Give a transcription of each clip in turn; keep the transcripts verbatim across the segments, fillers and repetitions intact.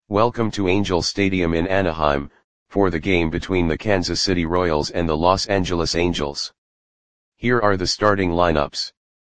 Welcome to Angel Stadium in Anaheim, for the game between the Kansas City Royals and the Los Angeles Angels. Here are the starting lineups.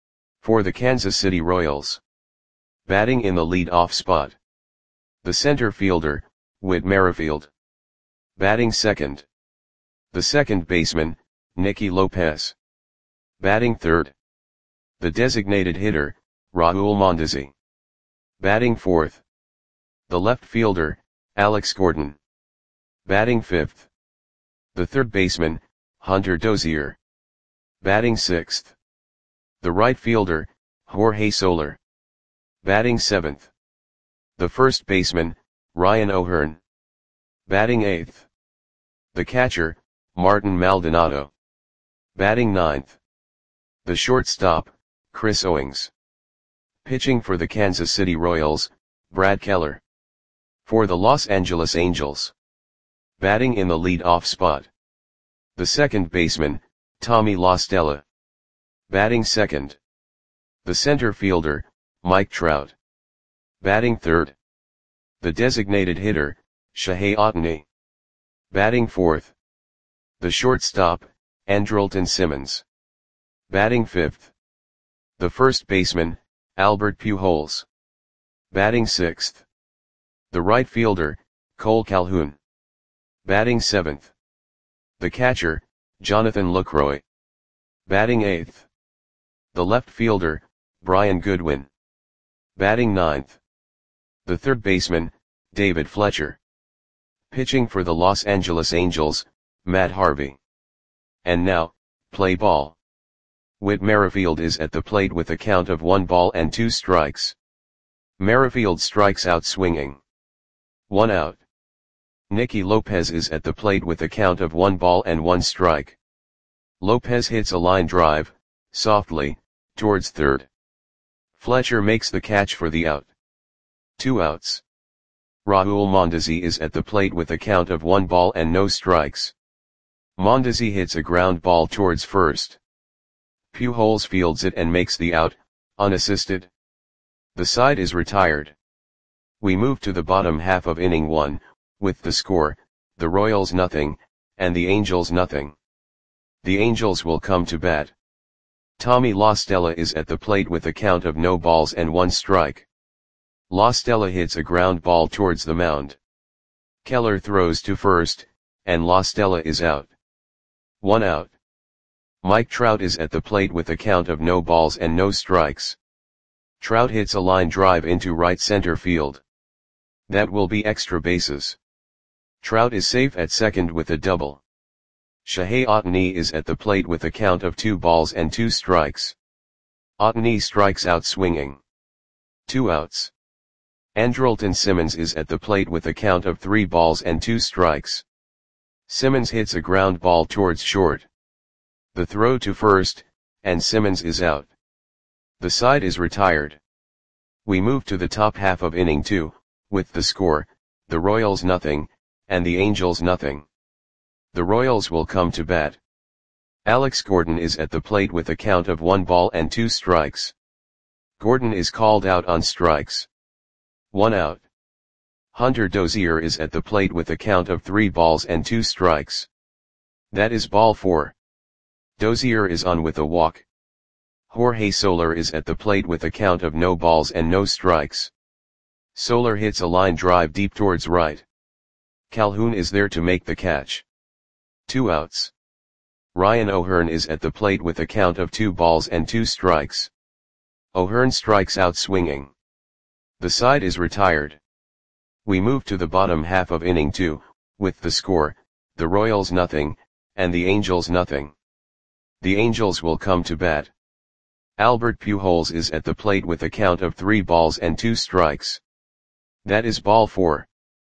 For the Kansas City Royals. Batting in the lead-off spot. The center fielder, Whit Merrifield. Batting second. The second baseman, Nicky Lopez. Batting third. The designated hitter, Raul Mondesi. Batting fourth. The left fielder, Alex Gordon. Batting fifth. The third baseman, Hunter Dozier. Batting sixth. The right fielder, Jorge Soler. Batting seventh. The first baseman, Ryan O'Hearn. Batting eighth. The catcher, Martin Maldonado. Batting ninth. The shortstop, Chris Owings. Pitching for the Kansas City Royals, Brad Keller. For the Los Angeles Angels. Batting in the lead-off spot. The second baseman, Tommy La Stella. Batting second. The center fielder, Mike Trout. Batting third. The designated hitter, Shohei Ohtani. Batting fourth. The shortstop, Andrelton Simmons. Batting fifth. The first baseman, Albert Pujols. Batting sixth. The right fielder, Cole Calhoun. Batting seventh. The catcher, Jonathan Lucroy. Batting eighth. The left fielder, Brian Goodwin. Batting ninth. The third baseman, David Fletcher. Pitching for the Los Angeles Angels, Matt Harvey. And now, play ball. Whit Merrifield is at the plate with a count of one ball and two strikes. Merrifield strikes out swinging. One out. Nicky Lopez is at the plate with a count of one ball and one strike. Lopez hits a line drive, softly, towards third. Fletcher makes the catch for the out. Two outs. Raul Mondesi is at the plate with a count of one ball and no strikes. Mondesi hits a ground ball towards first. Pujols fields it and makes the out, unassisted. The side is retired. We move to the bottom half of inning one, with the score, the Royals nothing, and the Angels nothing. The Angels will come to bat. Tommy La Stella is at the plate with a count of no balls and one strike. La Stella hits a ground ball towards the mound. Keller throws to first, and La Stella is out. One out. Mike Trout is at the plate with a count of no balls and no strikes. Trout hits a line drive into right center field. That will be extra bases. Trout is safe at second with a double. Shohei Ohtani is at the plate with a count of two balls and two strikes. Ohtani strikes out swinging. Two outs. Andrelton Simmons is at the plate with a count of three balls and two strikes. Simmons hits a ground ball towards short. The throw to first, and Simmons is out. The side is retired. We move to the top half of inning two, with the score, the Royals nothing, and the Angels nothing. The Royals will come to bat. Alex Gordon is at the plate with a count of one ball and two strikes. Gordon is called out on strikes. One out. Hunter Dozier is at the plate with a count of three balls and two strikes. That is ball four. Dozier is on with a walk. Jorge Soler is at the plate with a count of no balls and no strikes. Soler hits a line drive deep towards right. Calhoun is there to make the catch. Two outs. Ryan O'Hearn is at the plate with a count of two balls and two strikes. O'Hearn strikes out swinging. The side is retired. We move to the bottom half of inning two, with the score, the Royals nothing, and the Angels nothing. The Angels will come to bat. Albert Pujols is at the plate with a count of three balls and two strikes. That is ball four.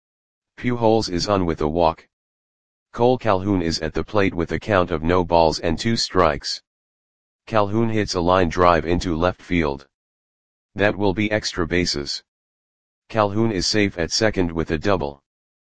Pujols is on with a walk. Cole Calhoun is at the plate with a count of no balls and two strikes. Calhoun hits a line drive into left field. That will be extra bases. Calhoun is safe at second with a double.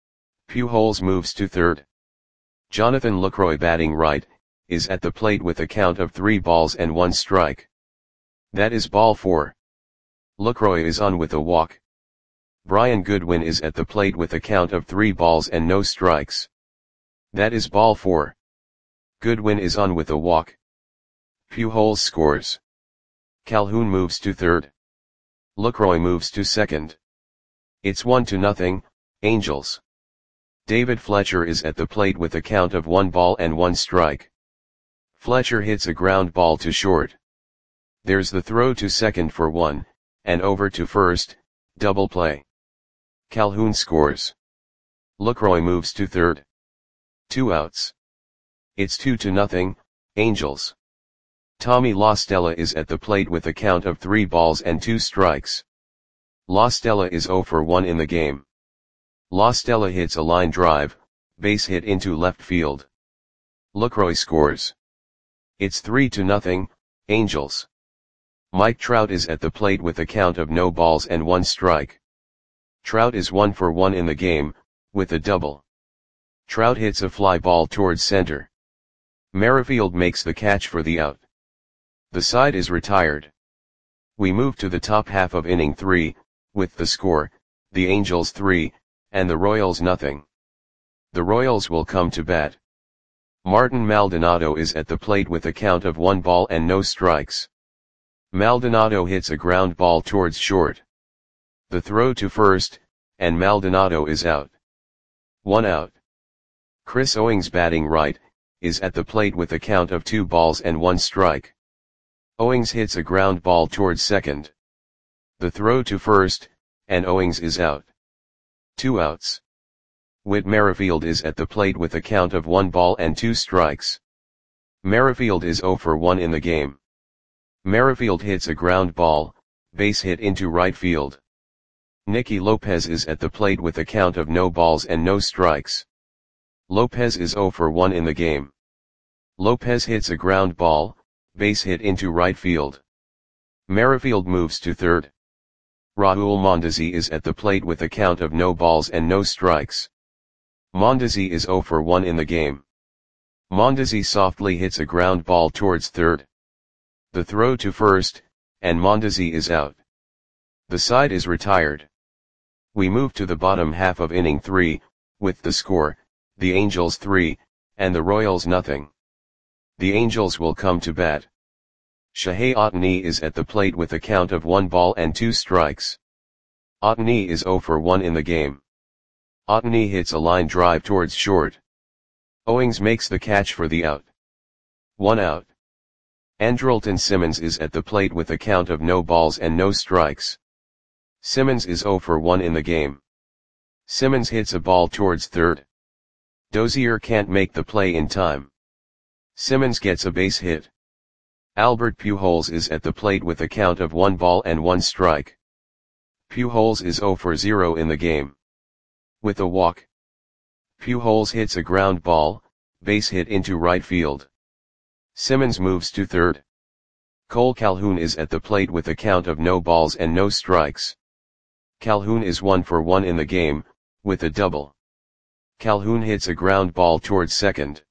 Pujols moves to third. Jonathan Lucroy, batting right, is at the plate with a count of three balls and one strike. That is ball four. Lucroy is on with a walk. Brian Goodwin is at the plate with a count of three balls and no strikes. That is ball four. Goodwin is on with a walk. Pujols scores. Calhoun moves to third. Lucroy moves to second. It's one to nothing, Angels. David Fletcher is at the plate with a count of one ball and one strike. Fletcher hits a ground ball to short. There's the throw to second for one, and over to first, double play. Calhoun scores. Lucroy moves to third. Two outs. It's two to nothing, Angels. Tommy La Stella is at the plate with a count of three balls and two strikes. La Stella is zero for one in the game. La Stella hits a line drive, base hit into left field. Lucroy scores. It's three to nothing, Angels. Mike Trout is at the plate with a count of no balls and one strike. Trout is one for one in the game, with a double. Trout hits a fly ball towards center. Merrifield makes the catch for the out. The side is retired. We move to the top half of inning three, with the score, the Angels three, and the Royals nothing. The Royals will come to bat. Martin Maldonado is at the plate with a count of one ball and no strikes. Maldonado hits a ground ball towards short. The throw to first, and Maldonado is out. One out. Chris Owings, batting right, is at the plate with a count of two balls and one strike. Owings hits a ground ball towards second. The throw to first, and Owings is out. Two outs. Whit Merrifield is at the plate with a count of one ball and two strikes. Merrifield is zero for one in the game. Merrifield hits a ground ball, base hit into right field. Nicky Lopez is at the plate with a count of no balls and no strikes. Lopez is zero for one in the game. Lopez hits a ground ball, base hit into right field. Merrifield moves to third. Raul Mondesi is at the plate with a count of no balls and no strikes. Mondesi is zero for one in the game. Mondesi softly hits a ground ball towards third. The throw to first, and Mondesi is out. The side is retired. We move to the bottom half of inning three, with the score, the Angels three, and the Royals nothing. The Angels will come to bat. Shohei Ohtani is at the plate with a count of one ball and two strikes. Ohtani is zero for one in the game. Ohtani hits a line drive towards short. Owings makes the catch for the out. One out. Andrelton Simmons is at the plate with a count of no balls and no strikes. Simmons is zero for one in the game. Simmons hits a ball towards third. Dozier can't make the play in time. Simmons gets a base hit. Albert Pujols is at the plate with a count of one ball and one strike. Pujols is zero for zero in the game. With a walk. Pujols hits a ground ball, base hit into right field. Simmons moves to third. Cole Calhoun is at the plate with a count of no balls and no strikes. Calhoun is one for one in the game, with a double. Calhoun hits a ground ball towards second.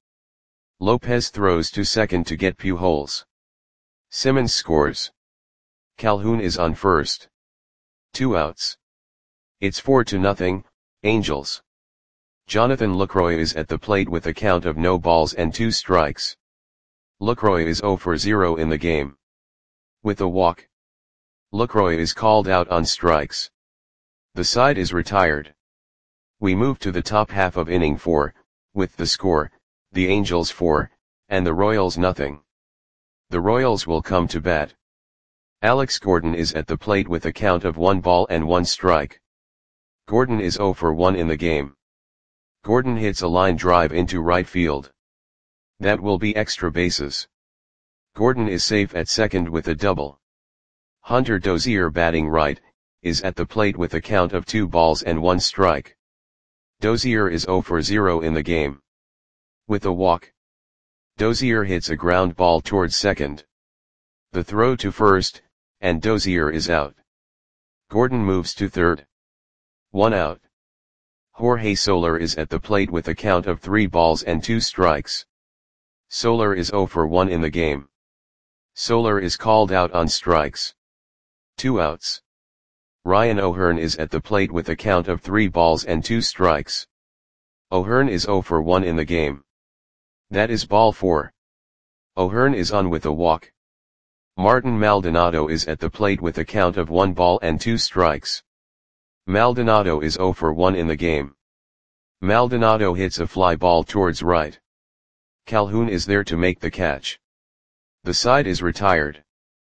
Lopez throws to second to get Pujols. Simmons scores. Calhoun is on first. Two outs. It's four to nothing, Angels. Jonathan Lucroy is at the plate with a count of no balls and two strikes. Lucroy is zero for zero in the game. With a walk. Lucroy is called out on strikes. The side is retired. We move to the top half of inning four, with the score, the Angels four, and the Royals nothing. The Royals will come to bat. Alex Gordon is at the plate with a count of one ball and one strike. Gordon is zero for one in the game. Gordon hits a line drive into right field. That will be extra bases. Gordon is safe at second with a double. Hunter Dozier, batting right, is at the plate with a count of two balls and one strike. Dozier is zero for zero in the game. With a walk. Dozier hits a ground ball towards second. The throw to first, and Dozier is out. Gordon moves to third. One out. Jorge Soler is at the plate with a count of three balls and two strikes. Soler is zero for one in the game. Soler is called out on strikes. Two outs. Ryan O'Hearn is at the plate with a count of three balls and two strikes. O'Hearn is zero for one in the game. That is ball four. O'Hearn is on with a walk. Martin Maldonado is at the plate with a count of one ball and two strikes. Maldonado is zero for one in the game. Maldonado hits a fly ball towards right. Calhoun is there to make the catch. The side is retired.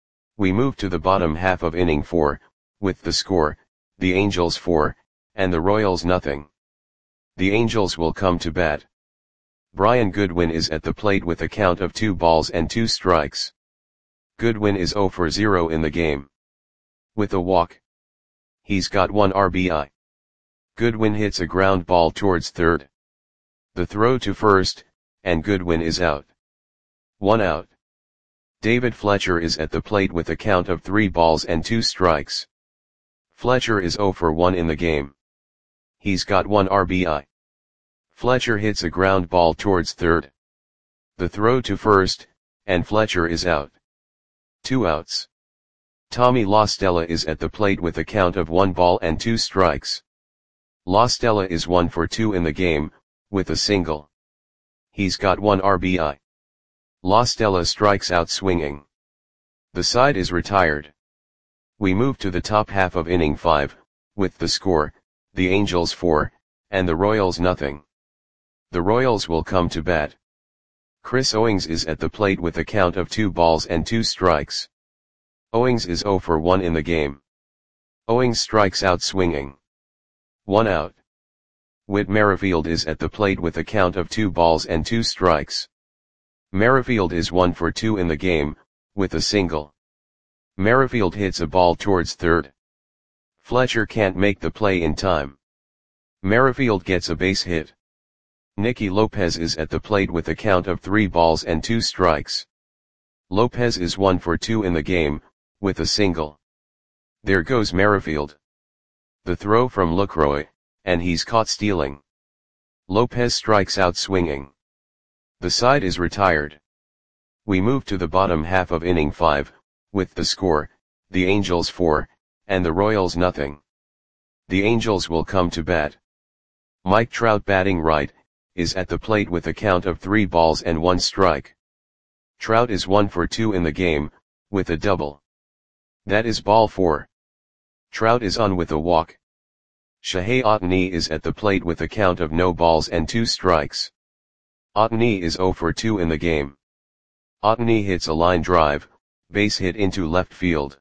We move to the bottom half of inning four, with the score, the Angels four, and the Royals nothing. The Angels will come to bat. Brian Goodwin is at the plate with a count of two balls and two strikes. Goodwin is zero for zero in the game. With a walk. He's got one R B I. Goodwin hits a ground ball towards third. The throw to first, and Goodwin is out. One out. David Fletcher is at the plate with a count of three balls and two strikes. Fletcher is zero for one in the game. He's got one R B I. Fletcher hits a ground ball towards third. The throw to first, and Fletcher is out. Two outs. Tommy La Stella is at the plate with a count of one ball and two strikes. La Stella is one for two in the game, with a single. He's got one R B I. La Stella strikes out swinging. The side is retired. We move to the top half of inning five, with the score, the Angels four, and the Royals nothing. The Royals will come to bat. Chris Owings is at the plate with a count of two balls and two strikes. Owings is zero for one in the game. Owings strikes out swinging. One out. Whit Merrifield is at the plate with a count of two balls and two strikes. Merrifield is one for two in the game, with a single. Merrifield hits a ball towards third. Fletcher can't make the play in time. Merrifield gets a base hit. Nicky Lopez is at the plate with a count of three balls and two strikes. Lopez is one for two in the game, with a single. There goes Merrifield. The throw from Lucroy, and he's caught stealing. Lopez strikes out swinging. The side is retired. We move to the bottom half of inning five, with the score, the Angels four, and the Royals nothing. The Angels will come to bat. Mike Trout batting right, is at the plate with a count of three balls and one strike. Trout is one for two in the game, with a double. That is ball four. Trout is on with a walk. Shohei Ohtani is at the plate with a count of no balls and two strikes. Ohtani is zero for two in the game. Ohtani hits a line drive, base hit into left field.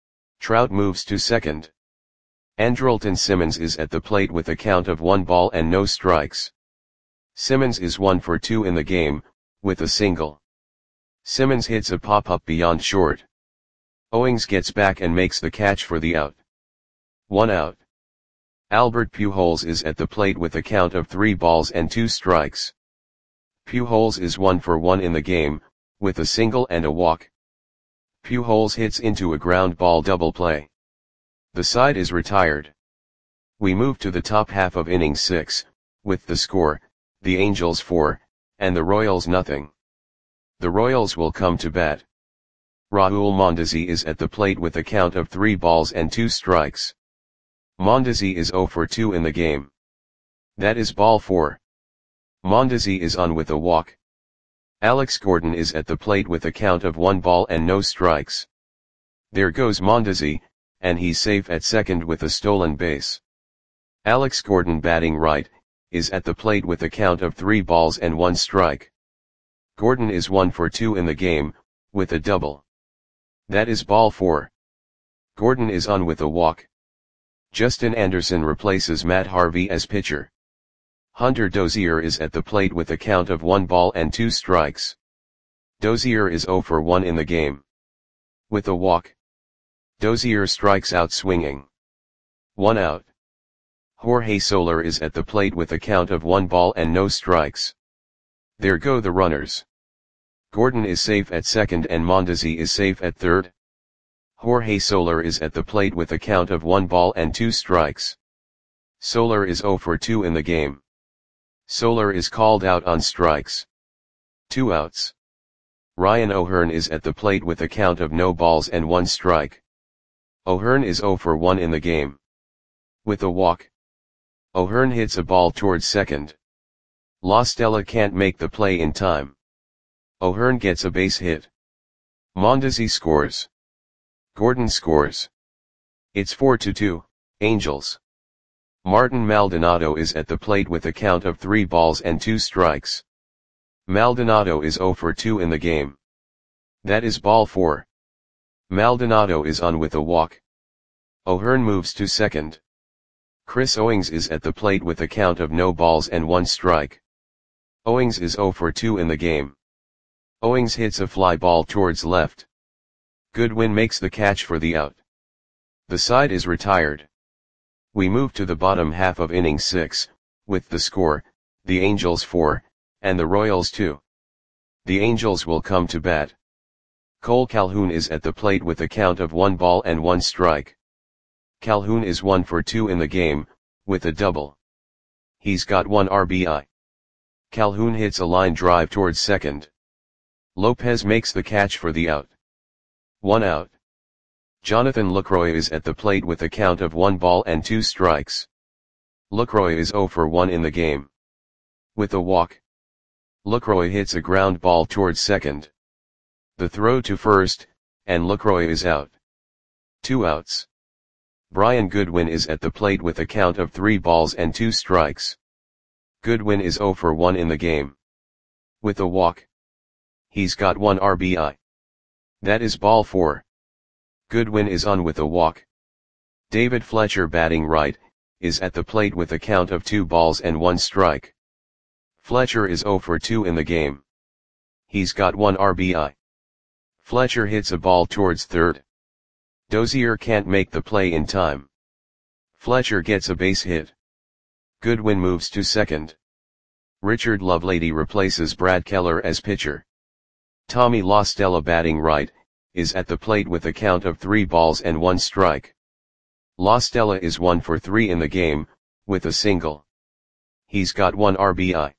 Trout moves to second. Andrelton Simmons is at the plate with a count of one ball and no strikes. Simmons is one for two in the game, with a single. Simmons hits a pop-up beyond short. Owings gets back and makes the catch for the out. One out. Albert Pujols is at the plate with a count of three balls and two strikes. Pujols is one for one in the game, with a single and a walk. Pujols hits into a ground ball double play. The side is retired. We move to the top half of inning six, with the score, the Angels four, and the Royals nothing. The Royals will come to bat. Raul Mondesi is at the plate with a count of three balls and two strikes. Mondesi is zero for two in the game. That is ball four. Mondesi is on with a walk. Alex Gordon is at the plate with a count of one ball and no strikes. There goes Mondesi, and he's safe at second with a stolen base. Alex Gordon batting right, is at the plate with a count of three balls and one strike. Gordon is one for two in the game, with a double. That is ball four. Gordon is on with a walk. Justin Anderson replaces Matt Harvey as pitcher. Hunter Dozier is at the plate with a count of one ball and two strikes. Dozier is zero for one in the game. With a walk. Dozier strikes out swinging. One out. Jorge Soler is at the plate with a count of one ball and no strikes. There go the runners. Gordon is safe at second and Mondesi is safe at third. Jorge Soler is at the plate with a count of one ball and two strikes. Soler is zero for two in the game. Soler is called out on strikes. Two outs. Ryan O'Hearn is at the plate with a count of no balls and one strike. O'Hearn is zero for one in the game. With a walk. O'Hearn hits a ball towards second. La Stella can't make the play in time. O'Hearn gets a base hit. Mondesi scores. Gordon scores. It's four to two, Angels. Martin Maldonado is at the plate with a count of three balls and two strikes. Maldonado is zero for two in the game. That is ball four. Maldonado is on with a walk. O'Hearn moves to second. Chris Owings is at the plate with a count of no balls and one strike. Owings is zero for two in the game. Owings hits a fly ball towards left. Goodwin makes the catch for the out. The side is retired. We move to the bottom half of inning six, with the score, the Angels four, and the Royals two. The Angels will come to bat. Cole Calhoun is at the plate with a count of one ball and one strike. Calhoun is one for two in the game, with a double. He's got one R B I. Calhoun hits a line drive towards second. Lopez makes the catch for the out. One out. Jonathan Lucroy is at the plate with a count of one ball and two strikes. Lucroy is zero for one in the game. With a walk. Lucroy hits a ground ball towards second. The throw to first, and Lucroy is out. Two outs. Brian Goodwin is at the plate with a count of three balls and two strikes. Goodwin is zero for one in the game. With a walk. He's got one R B I. That is ball four. Goodwin is on with a walk. David Fletcher, batting right, is at the plate with a count of two balls and one strike. Fletcher is zero for two in the game. He's got one R B I. Fletcher hits a ball towards third. Dozier can't make the play in time. Fletcher gets a base hit. Goodwin moves to second. Richard Lovelady replaces Brad Keller as pitcher. Tommy La Stella, batting right, is at the plate with a count of three balls and one strike. La Stella is one for three in the game, with a single. He's got one R B I.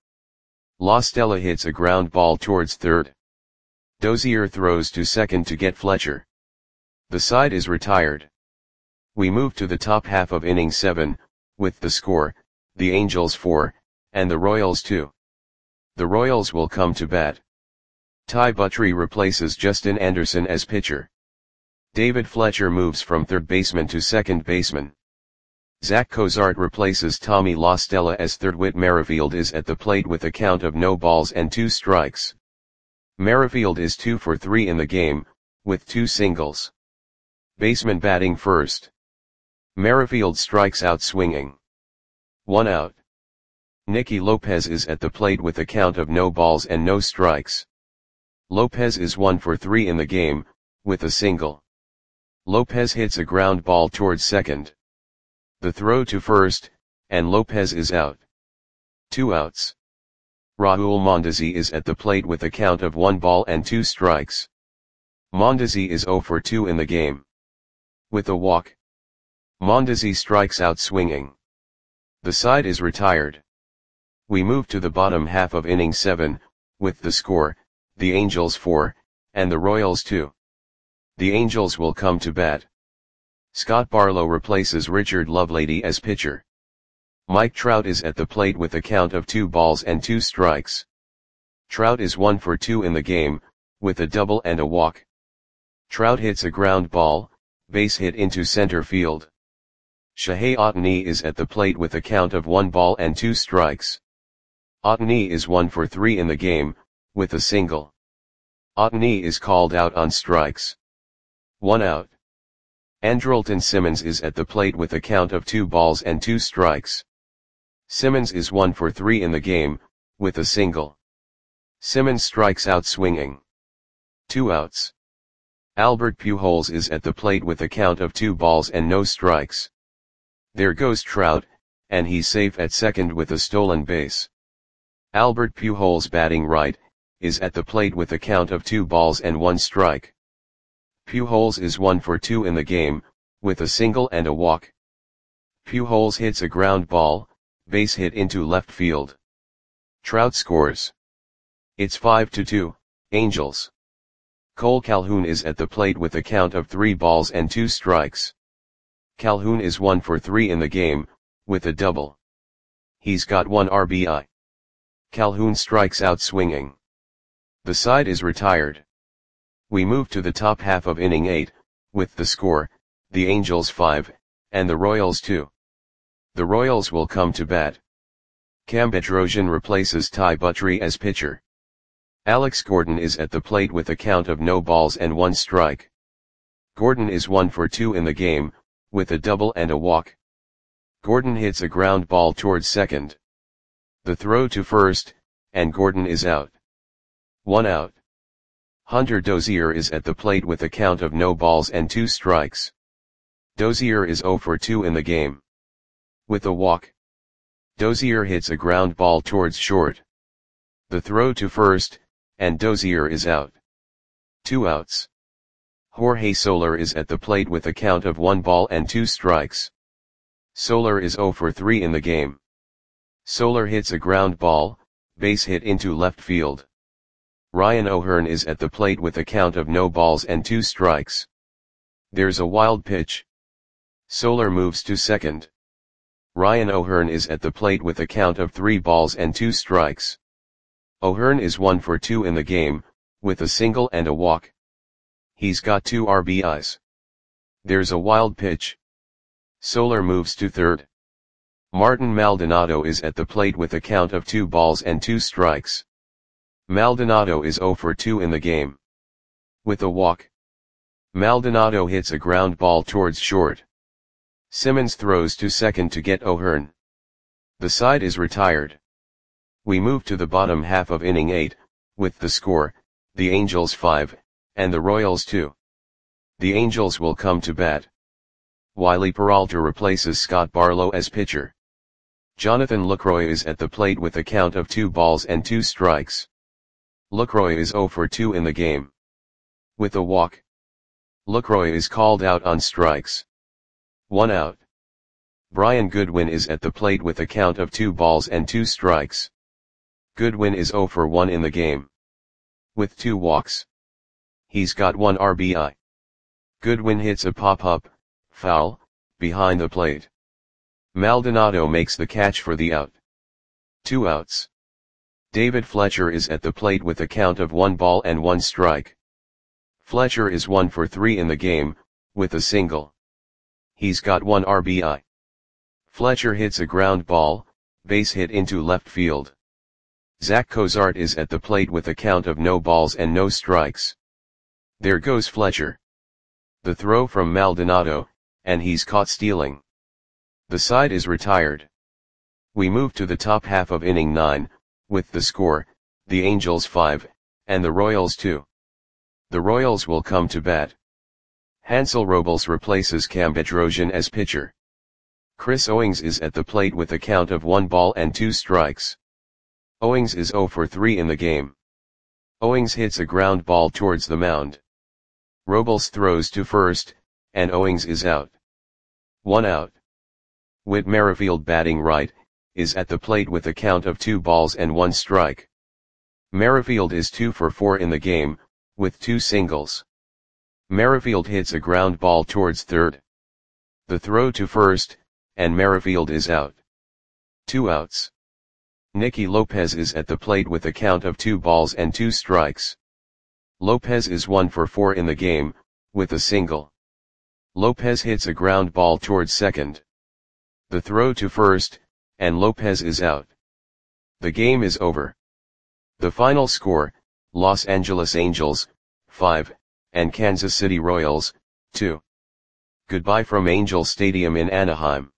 La Stella hits a ground ball towards third. Dozier throws to second to get Fletcher. The side is retired. We move to the top half of inning seven, with the score, the Angels four, and the Royals two. The Royals will come to bat. Ty Buttrey replaces Justin Anderson as pitcher. David Fletcher moves from third baseman to second baseman. Zach Cozart replaces Tommy La Stella as third. Whit Merrifield is at the plate with a count of no balls and two strikes. Merrifield is two for three in the game, with two singles. Baseman batting first. Merrifield strikes out swinging. One out. Nicky Lopez is at the plate with a count of no balls and no strikes. Lopez is one for three in the game, with a single. Lopez hits a ground ball towards second. The throw to first, and Lopez is out. Two outs. Raul Mondesi is at the plate with a count of one ball and two strikes. Mondesi is zero for two in the game. With a walk. Mondesi strikes out swinging. The side is retired. We move to the bottom half of inning seven, with the score, the Angels four, and the Royals two. The Angels will come to bat. Scott Barlow replaces Richard Lovelady as pitcher. Mike Trout is at the plate with a count of two balls and two strikes. Trout is one for two in the game, with a double and a walk. Trout hits a ground ball, base hit into center field. Shohei Ohtani is at the plate with a count of one ball and two strikes. Ohtani is one for three in the game, with a single. Ohtani is called out on strikes. One out. Andrelton Simmons is at the plate with a count of two balls and two strikes. Simmons is one for three in the game, with a single. Simmons strikes out swinging. Two outs. Albert Pujols is at the plate with a count of two balls and no strikes. There goes Trout, and he's safe at second with a stolen base. Albert Pujols, batting right, is at the plate with a count of two balls and one strike. Pujols is one for two in the game, with a single and a walk. Pujols hits a ground ball, base hit into left field. Trout scores. It's five to two, Angels. Cole Calhoun is at the plate with a count of three balls and two strikes. Calhoun is one for three in the game, with a double. He's got one R B I. Calhoun strikes out swinging. The side is retired. We move to the top half of inning eight, with the score, the Angels five, and the Royals two. The Royals will come to bat. Cam Bedrosian replaces Ty Buttrey as pitcher. Alex Gordon is at the plate with a count of no balls and one strike. Gordon is one for two in the game, with a double and a walk. Gordon hits a ground ball towards second. The throw to first, and Gordon is out. One out. Hunter Dozier is at the plate with a count of no balls and two strikes. Dozier is zero for two in the game. With a walk. Dozier hits a ground ball towards short. The throw to first, and Dozier is out. Two outs. Jorge Soler is at the plate with a count of one ball and two strikes. Soler is zero for three in the game. Soler hits a ground ball, base hit into left field. Ryan O'Hearn is at the plate with a count of no balls and two strikes. There's a wild pitch. Soler moves to second. Ryan O'Hearn is at the plate with a count of three balls and two strikes. O'Hearn is one for two in the game, with a single and a walk. He's got two R B Is. There's a wild pitch. Soler moves to third. Martin Maldonado is at the plate with a count of two balls and two strikes. Maldonado is zero for two in the game. With a walk. Maldonado hits a ground ball towards short. Simmons throws to second to get O'Hearn. The side is retired. We move to the bottom half of inning eight, with the score, the Angels five, and the Royals two. The Angels will come to bat. Wiley Peralta replaces Scott Barlow as pitcher. Jonathan Lucroy is at the plate with a count of two balls and two strikes. Lucroy is zero for two in the game. With a walk. Lucroy is called out on strikes. One out. Brian Goodwin is at the plate with a count of two balls and two strikes. Goodwin is zero for one in the game. With two walks. He's got one R B I. Goodwin hits a pop-up, foul, behind the plate. Maldonado makes the catch for the out. Two outs. David Fletcher is at the plate with a count of one ball and one strike. Fletcher is one for three in the game, with a single. He's got one R B I. Fletcher hits a ground ball, base hit into left field. Zach Cozart is at the plate with a count of no balls and no strikes. There goes Fletcher. The throw from Maldonado, and he's caught stealing. The side is retired. We move to the top half of inning nine, with the score, the Angels five, and the Royals two. The Royals will come to bat. Hansel Robles replaces Cam Bedrosian as pitcher. Chris Owings is at the plate with a count of one ball and two strikes. Owings is zero for three in the game. Owings hits a ground ball towards the mound. Robles throws to first, and Owings is out. One out. Whit Merrifield, batting right, is at the plate with a count of two balls and one strike. Merrifield is two for four in the game, with two singles. Merrifield hits a ground ball towards third. The throw to first, and Merrifield is out. Two outs. Nicky Lopez is at the plate with a count of two balls and two strikes. Lopez is one for four in the game, with a single. Lopez hits a ground ball towards second. The throw to first, and Lopez is out. The game is over. The final score, Los Angeles Angels, five, and Kansas City Royals, two. Goodbye from Angel Stadium in Anaheim.